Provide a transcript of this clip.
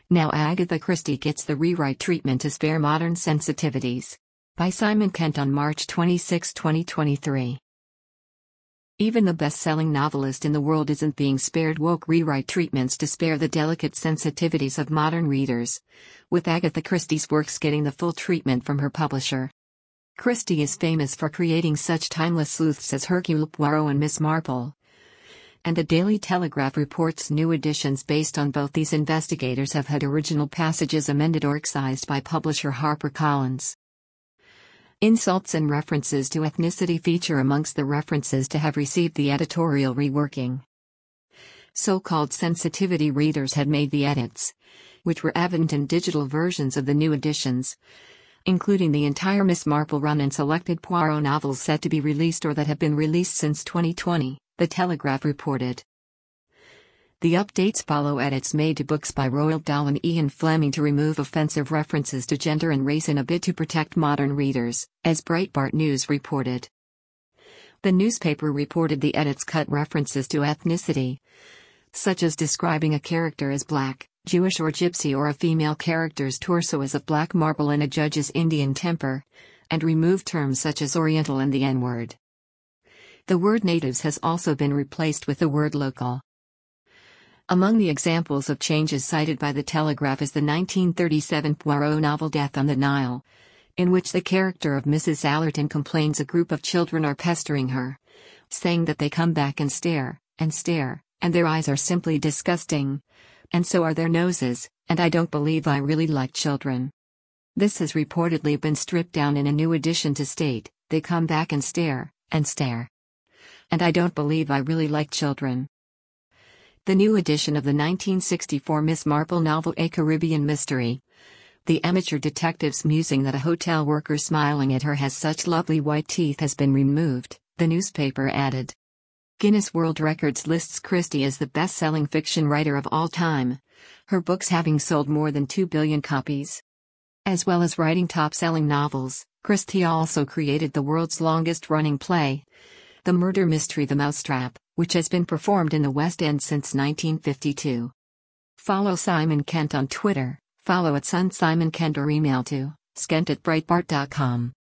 Now Agatha Christie gets the rewrite treatment to spare modern sensitivities. By Simon Kent on March 26, 2023. Even the best-selling novelist in the world isn't being spared woke rewrite treatments to spare the delicate sensitivities of modern readers, with Agatha Christie's works getting the full treatment from her publisher. Christie is famous for creating such timeless sleuths as Hercule Poirot and Miss Marple, and the Daily Telegraph reports new editions based on both these investigators have had original passages amended or excised by publisher HarperCollins. Insults and references to ethnicity feature amongst the references to have received the editorial reworking. So-called sensitivity readers had made the edits, which were evident in digital versions of the new editions, including the entire Miss Marple run and selected Poirot novels set to be released or that have been released since 2020, The Telegraph reported. The updates follow edits made to books by Roald Dahl and Ian Fleming to remove offensive references to gender and race in a bid to protect modern readers, as Breitbart News reported. The newspaper reported the edits cut references to ethnicity, such as describing a character as black, Jewish or Gypsy, or a female character's torso as of black marble and a judge's Indian temper, and removed terms such as Oriental and the N-word. The word natives has also been replaced with the word local. Among the examples of changes cited by the Telegraph is the 1937 Poirot novel Death on the Nile, in which the character of Mrs. Allerton complains a group of children are pestering her, saying that they come back and stare, and their eyes are simply disgusting, and so are their noses, and I don't believe I really like children. This has reportedly been stripped down in a new edition to state, they come back and stare, and I don't believe I really like children. The new edition of the 1964 Miss Marple novel A Caribbean Mystery. The amateur detective's musing that a hotel worker smiling at her has such lovely white teeth has been removed, the newspaper added. Guinness World Records lists Christie as the best-selling fiction writer of all time, her books having sold more than 2 billion copies. As well as writing top-selling novels, Christie also created the world's longest-running play, the murder mystery The Mousetrap, which has been performed in the West End since 1952. Follow Simon Kent on Twitter, follow @SunSimonKent or email to skent@breitbart.com.